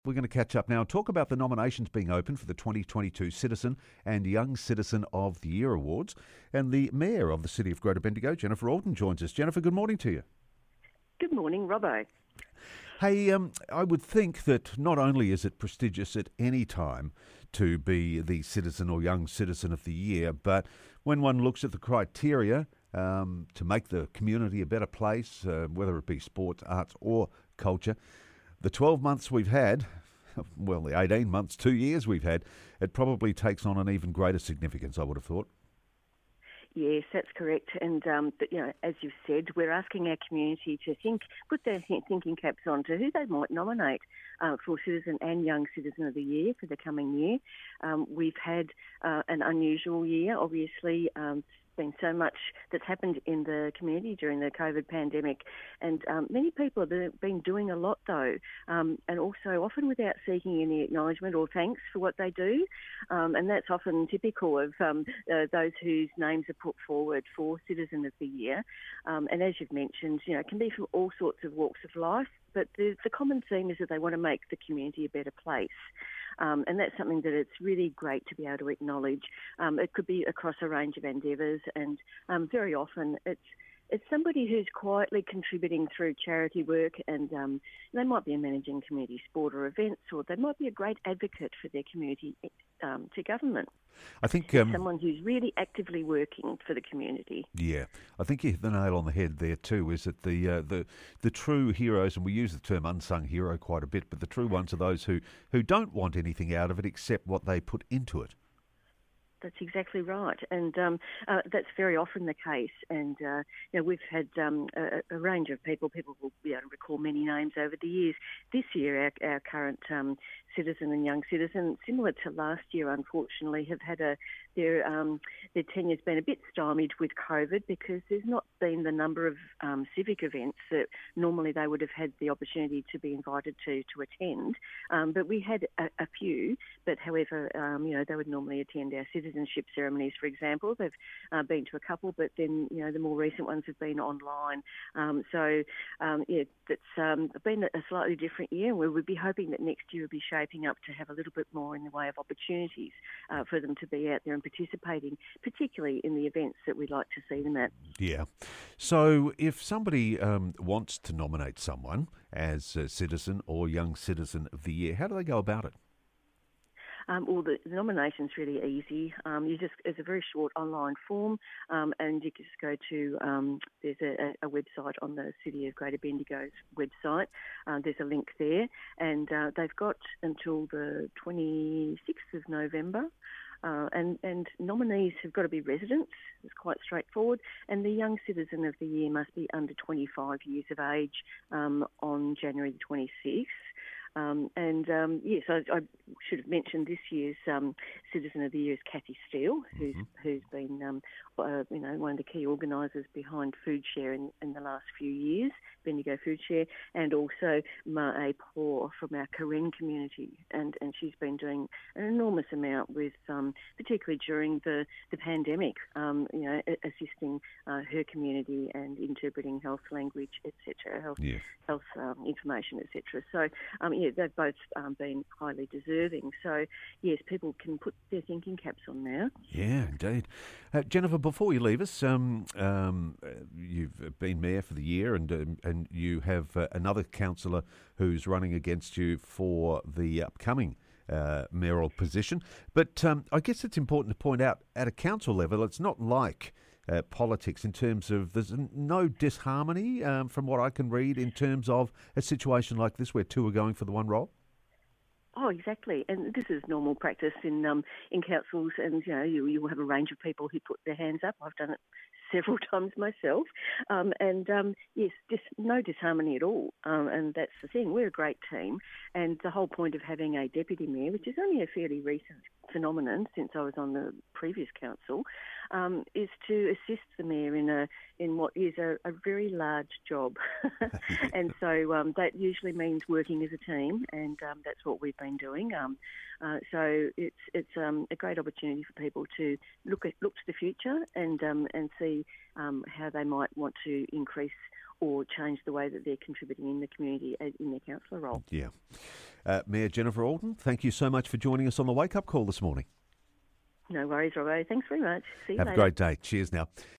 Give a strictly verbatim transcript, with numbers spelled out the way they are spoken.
We're going to catch up now and talk about the nominations being open for the twenty twenty-two Citizen and Young Citizen of the Year Awards. And the Mayor of the City of Greater Bendigo, Jennifer Alden, joins us. Jennifer, good morning to you. Good morning, Robbo. Hey, um, I would think that not only is it prestigious at any time to be the Citizen or Young Citizen of the Year, but when one looks at the criteria um, to make the community a better place, uh, whether it be sports, arts or culture, the twelve months we've had, well, the eighteen months, two years we've had, it probably takes on an even greater significance, I would have thought. Yes, that's correct. And, um, but, you know, as you've said, we're asking our community to think, put their thinking caps on to who they might nominate uh, for Citizen and Young Citizen of the Year for the coming year. Um, we've had uh, an unusual year, obviously. Um, been so much that's happened in the community during the COVID pandemic, and um, many people have been doing a lot though, um, and also often without seeking any acknowledgement or thanks for what they do, um, and that's often typical of um, uh, those whose names are put forward for Citizen of the Year. Um, and as you've mentioned, you know, it can be from all sorts of walks of life, but the, the common theme is that they want to make the community a better place. Um, and that's something that it's really great to be able to acknowledge. Um, it could be across a range of endeavours, and um, very often it's it's somebody who's quietly contributing through charity work, and um, they might be managing community sport or events, or they might be a great advocate for their community um, to government. I think um, someone who's really actively working for the community. Yeah, I think you hit the nail on the head there too. Is that the uh, the the true heroes, and we use the term unsung hero quite a bit, but the true ones are those who who don't want anything out of it except what they put into it. That's exactly right, and um, uh, that's very often the case. And uh, you know, we've had um, a, a range of people. People will be able to recall many names over the years. This year, our, our current um, Citizen and Young Citizen, similar to last year, unfortunately, have had a their um, their tenure's been a bit stymied with COVID because there's not been the number of um, civic events that normally they would have had the opportunity to be invited to to attend. Um, but we had a, a few. But however, um, you know, they would normally attend our citizenship ceremonies, for example. They've uh, been to a couple, but then you know the more recent ones have been online. Um, so um, yeah, it's um, been a slightly different year. We would be hoping that next year will be shaping up to have a little bit more in the way of opportunities uh, for them to be out there and participating, particularly in the events that we'd like to see them at. Yeah. So if somebody um, wants to nominate someone as a Citizen or Young Citizen of the Year, how do they go about it? Um, well, the, the nomination's really easy. Um, you just it's a very short online form, um, and you can just go to um, there's a, a website on the City of Greater Bendigo's website. Uh, there's a link there, and uh, they've got until the twenty-sixth of November. Uh, and, and nominees have got to be residents. It's quite straightforward. And the Young Citizen of the Year must be under twenty-five years of age um, on January the twenty-sixth. Um, and um, yes, I, I should have mentioned this year's um, Citizen of the Year is Kathy Steele, who's mm-hmm. who's been um, uh, you know one of the key organisers behind Food Share in, in the last few years, Bendigo Food Share, and also Ma A. Paw from our Karen community, and, and she's been doing an enormous amount with, um, particularly during the the pandemic, um, you know, assisting uh, her community and interpreting health language, et cetera, health yes. health um, information, et cetera. So. Um, Yeah, they've both um, been highly deserving. So, yes, people can put their thinking caps on now. Yeah, indeed. Uh, Jennifer, before you leave us, um, um, you've been Mayor for the year, and um, and you have uh, another councillor who's running against you for the upcoming uh, mayoral position. But um, I guess it's important to point out, at a council level, it's not like Uh, politics in terms of there's no disharmony um, from what I can read in terms of a situation like this where two are going for the one role? Oh, exactly. And this is normal practice in um, in councils, and you know you, you will have a range of people who put their hands up. I've done it several times myself, um, and um, yes, dis- no disharmony at all. Um, and that's the thing. We're a great team, and the whole point of having a deputy mayor, which is only a fairly recent phenomenon since I was on the previous council, um, is to assist the mayor in a in what is a, a very large job. And so um, that usually means working as a team, and um, that's what we've been doing. Um, uh, so it's it's um, a great opportunity for people to look at look to the future and um, and see um, how they might want to increase or change the way that they're contributing in the community in their councillor role. Yeah. Uh, Mayor Jennifer Alden, thank you so much for joining us on the Wake Up Call this morning. No worries, Robbo. Thanks very much. See you Have later. a great day. Cheers now.